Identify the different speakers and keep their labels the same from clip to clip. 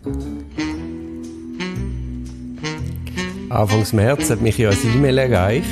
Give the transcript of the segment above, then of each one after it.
Speaker 1: Anfangs März hat mich ja ein E-Mail erreicht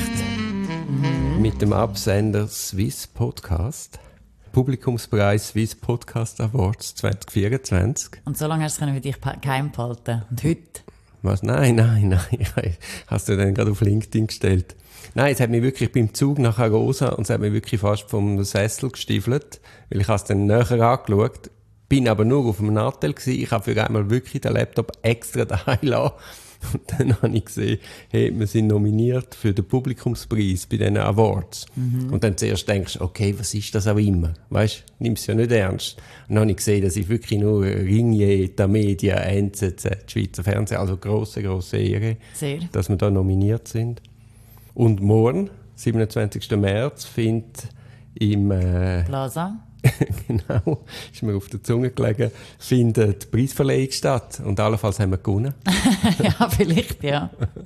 Speaker 1: mit dem Absender Swiss Podcast. Publikumspreis Swiss Podcast Awards 2024.
Speaker 2: Und so lange hast du es für dich geheim behalten. Und heute?
Speaker 1: Was? Nein. Hast du dann gerade auf LinkedIn gestellt? Nein, es hat mich wirklich beim Zug nach Arosa und es hat mich wirklich fast vom Sessel gestiefelt, weil ich es dann näher angeschaut, bin aber nur auf dem Nattel gewesen. Ich habe für einmal wirklich den Laptop extra daheim gelassen. Und dann habe ich gesehen, hey, wir sind nominiert für den Publikumspreis bei diesen Awards. Und dann zuerst denkst du, okay, was ist das auch immer? Weißt du, nimmst es ja nicht ernst. Und dann habe ich gesehen, dass ich wirklich nur Ringier, Tamedia, NZZ, die Schweizer Fernsehen, also grosse Ehre, dass wir da nominiert sind. Und morgen, 27. März, findet im
Speaker 2: Plaza.
Speaker 1: Genau, ist mir auf der Zunge gelegen, findet die Preisverleihung statt. Und allenfalls haben wir gewonnen.
Speaker 2: Ja, vielleicht, ja.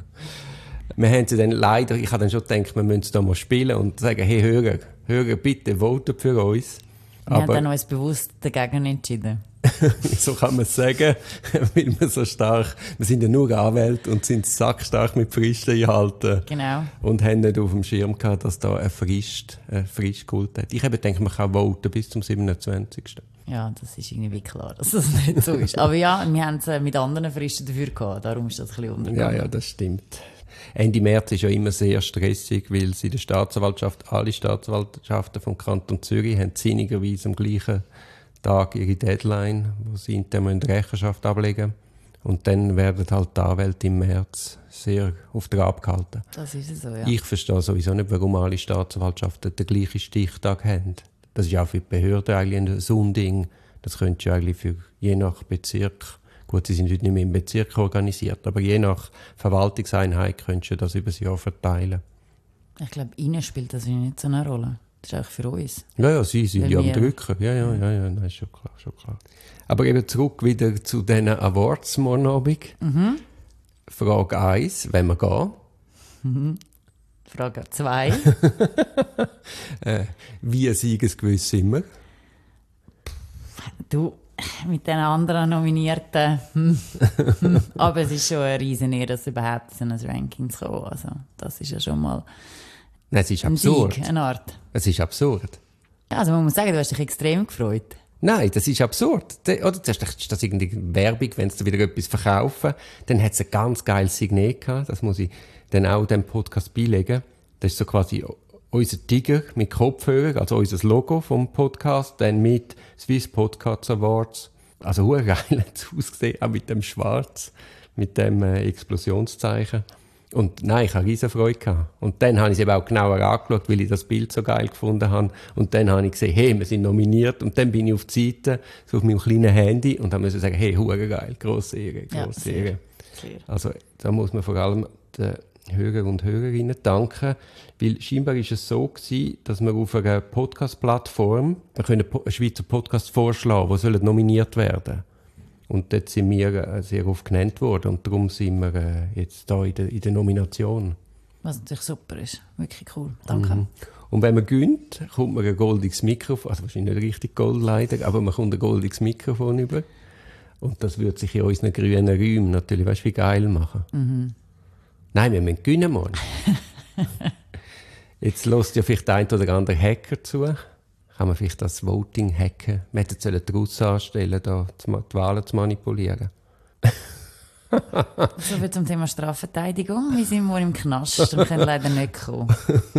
Speaker 1: Wir haben sie dann leider, ich habe dann schon gedacht, wir müssen da mal spielen und sagen, hey Hörer, bitte votet für uns.
Speaker 2: Wir haben dann uns bewusst dagegen entschieden.
Speaker 1: So kann man es sagen, weil wir so stark, wir sind ja nur Anwälte und sind sackstark mit Fristen eingehalten.
Speaker 2: Genau.
Speaker 1: Und haben nicht auf dem Schirm gehabt, dass da ein Frist geholt hat. Ich habe gedacht, man kann voten bis zum 27.
Speaker 2: Ja, das ist irgendwie klar, dass das nicht so ist. Aber ja, wir haben es mit anderen Fristen dafür gehabt, darum ist das ein bisschen untergegangen.
Speaker 1: Ja, das stimmt. Ende März ist ja immer sehr stressig, weil sie der Staatsanwaltschaft, alle Staatsanwaltschaften vom Kanton Zürich haben sinnigerweise am gleichen Tag ihre Deadline, wo sie intern Rechenschaft ablegen müssen. Und dann werden halt die Anwälte im März sehr auf Trab gehalten.
Speaker 2: Das ist so, ja.
Speaker 1: Ich verstehe sowieso nicht, warum alle Staatsanwaltschaften den gleichen Stichtag haben. Das ist ja auch für die Behörden eigentlich ein Unding. Das könntest du eigentlich für je nach Bezirk, gut, sie sind heute nicht mehr im Bezirk organisiert, aber je nach Verwaltungseinheit könntest du das über das Jahr verteilen.
Speaker 2: Ich glaube, Ihnen spielt das nicht so eine Rolle. Das ist auch für uns.
Speaker 1: Ja, sie sind ja am Drücken. Ja, nein, ist schon klar. Aber eben zurück wieder zu diesen Awards morgen Abend. Frage 1, wenn wir gehen.
Speaker 2: Frage 2.
Speaker 1: Wie siegesgewiss sind wir?
Speaker 2: Du, mit den anderen Nominierten. Aber es ist schon eine riesen Ehre, dass überhaupt in ein Ranking zu kommen. Also, das ist ja schon mal...
Speaker 1: Nein, es ist absurd.
Speaker 2: Sieg, eine Art.
Speaker 1: Es ist absurd.
Speaker 2: Ja, also man muss sagen, du hast dich extrem gefreut.
Speaker 1: Nein, das ist absurd. Oder zuerst ist das irgendwie Werbung, wenn sie wieder etwas verkaufen. Dann hat es ein ganz geiles Signet gehabt. Das muss ich dann auch dem Podcast beilegen. Das ist so quasi unser Tiger mit Kopfhörer, also unser Logo vom Podcast, dann mit Swiss Podcast Awards. Also geil hat es ausgesehen, auch mit dem Schwarz, mit dem Explosionszeichen. Und nein, ich hatte riesen Freude gehabt. Und dann habe ich es eben auch genauer angeschaut, weil ich das Bild so geil gefunden habe. Und dann habe ich gesehen, hey, wir sind nominiert. Und dann bin ich auf die Seite, so auf meinem kleinen Handy, und dann musste ich sagen, hey, hure geil, grosse Ehre.
Speaker 2: Sehr.
Speaker 1: Also da muss man vor allem den Hörer und Hörerinnen danken, weil scheinbar ist es so gewesen, dass wir auf einer Podcast-Plattform, wir können einen Schweizer Podcast vorschlagen, die nominiert werden sollen. Und dort sind wir sehr oft genannt worden und darum sind wir jetzt da in der Nomination.
Speaker 2: Was natürlich super ist. Wirklich cool. Danke.
Speaker 1: Und wenn man gönnt, kommt man ein goldiges Mikrofon, also wahrscheinlich nicht richtig Gold leider, aber man kommt ein goldiges Mikrofon über. Und das würde sich in unseren grünen Räumen natürlich, weißt du, wie geil machen. Nein, wir müssen gewinnen, Mann. Jetzt lässt ja vielleicht der ein oder andere Hacker zu. Kann man vielleicht das Voting hacken? Wir hätten die Russen anstellen, da die Wahlen zu manipulieren.
Speaker 2: So viel zum Thema Strafverteidigung. Wir sind morgen im Knast und können leider nicht kommen.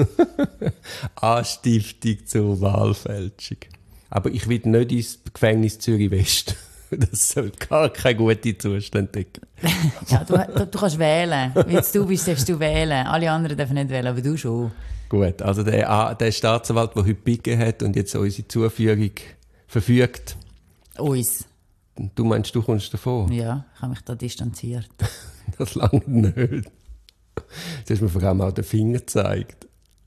Speaker 1: Anstiftung zur Wahlfälschung. Aber ich will nicht ins Gefängnis Zürich-West. Das soll gar keine gute Zustände decken.
Speaker 2: Ja, du kannst wählen. Wenn du bist, darfst du wählen. Alle anderen dürfen nicht wählen, aber du schon.
Speaker 1: Gut, also der Staatsanwalt, der heute Biegen hat und jetzt unsere Zuführung verfügt.
Speaker 2: Uns.
Speaker 1: Du meinst, du kommst davon?
Speaker 2: Ja, ich habe mich da distanziert.
Speaker 1: Das lange nicht. Jetzt hast du mir vor allem auch den Finger gezeigt.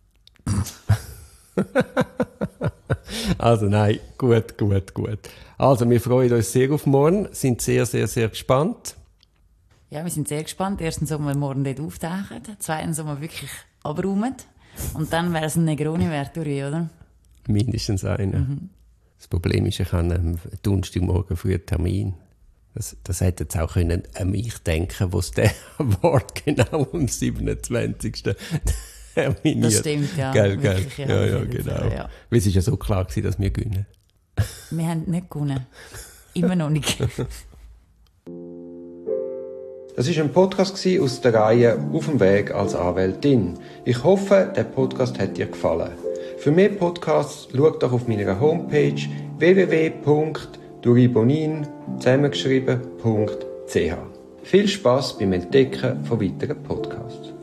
Speaker 1: Also nein, gut. Also wir freuen uns sehr auf morgen, sind sehr, sehr, sehr gespannt.
Speaker 2: Ja, wir sind sehr gespannt. Erstens, ob wir morgen dort auftauchen. Zweitens, ob wir wirklich abräumen. Und dann wäre es ein Negroni Verturi, oder?
Speaker 1: Mindestens einer. Das Problem ist, ich habe am Donnerstagmorgen früh einen Termin. Das hätte jetzt auch können an mich denken, wo es der Award genau am 27. terminiert.
Speaker 2: Das stimmt, ja.
Speaker 1: Gell.
Speaker 2: Wirklich,
Speaker 1: Ja, genau.
Speaker 2: Fall, ja.
Speaker 1: Weil es ist ja so klar gewesen, dass wir gewinnen.
Speaker 2: Wir haben nicht gewonnen. Immer noch nicht.
Speaker 1: Das war ein Podcast aus der Reihe «Auf dem Weg als Anwältin». Ich hoffe, der Podcast hat dir gefallen. Für mehr Podcasts schau doch auf meiner Homepage www.duribonin zusammengeschrieben.ch. Viel Spass beim Entdecken von weiteren Podcasts.